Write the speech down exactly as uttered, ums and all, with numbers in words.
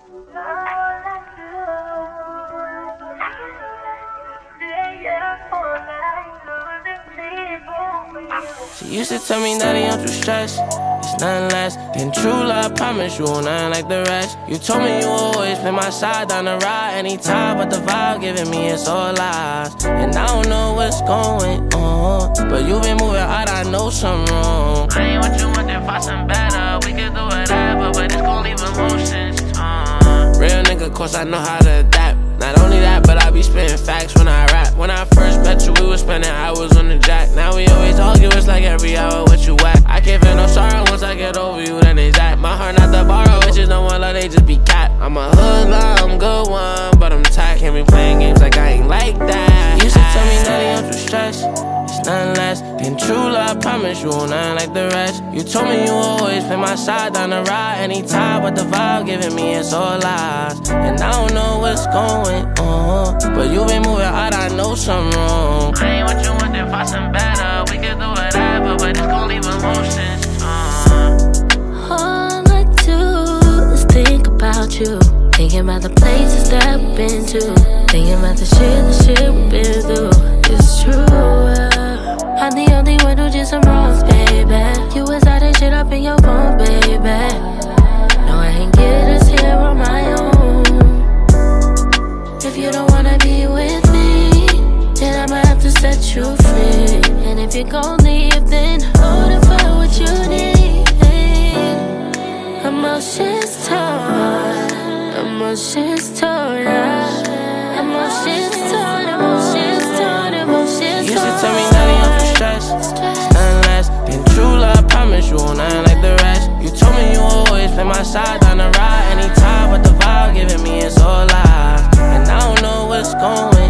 She used to tell me, Daddy, don't you stress. It's nothing less than true love. I promise you, nothing like the rest. You told me you always play my side down the ride anytime, but the vibe giving me it's all lies. And I don't know what's going on, but you been moving out, I know something wrong. I ain't what you want, then find something better. We can do whatever, but it's gon' leave emotions torn. Real nigga, cause I know how to adapt. Not only that, but I be spitting facts when I rap. When I first met you, we was spending hours on the jack. Now we always argue, it's like every hour what you whack. I can't feel no sorrow once I get over you, then it's that. My heart not to borrow, bitches don't want love, they just be cat. I'm a hoodlum, I'm good one, but I'm tired. Can't be playing games like I ain't like that. You used to tell me, Daddy, don't you stress. It's nothing less than true love, promise you, nothing like the rest. You told me you always play my side down the ride anytime, but the vibe giving me it's all lies. And I don't know what's going on, but you been moving out, I know something wrong. I ain't what you want, then find something better. We can do whatever, but it's gon' leave emotions torn. All I do is think about you, thinking about the places that we've been to, thinking about the shit, the shit we've been through. It's true, I'm the only one who did some wrongs, baby. You was out and shit up in your phone, baby. No, I ain't get us here on my own. If you don't wanna be with me, then I'ma have to set you free. And if you gon' leave, then hold it for what you need. Emotions torn, emotions torn up. Emotions torn, emotions torn, emotions torn. You used to tell me, Daddy, don't you stress. It's nothing less than true love, promise you, nothing like the rest. You told me you always play my side down the ride anytime, but the vibe giving me it's all lies. And I don't know what's going